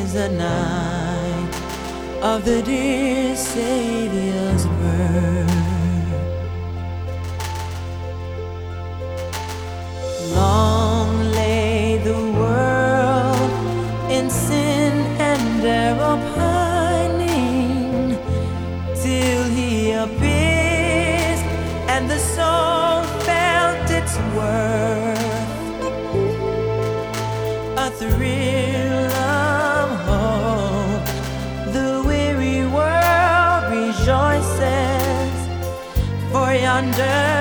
is the night of the dear Savior's birth. Long lay the world in sin and error pining, till He appears and the soul felt its worth. A thrill of hope, the weary world rejoices, for yonder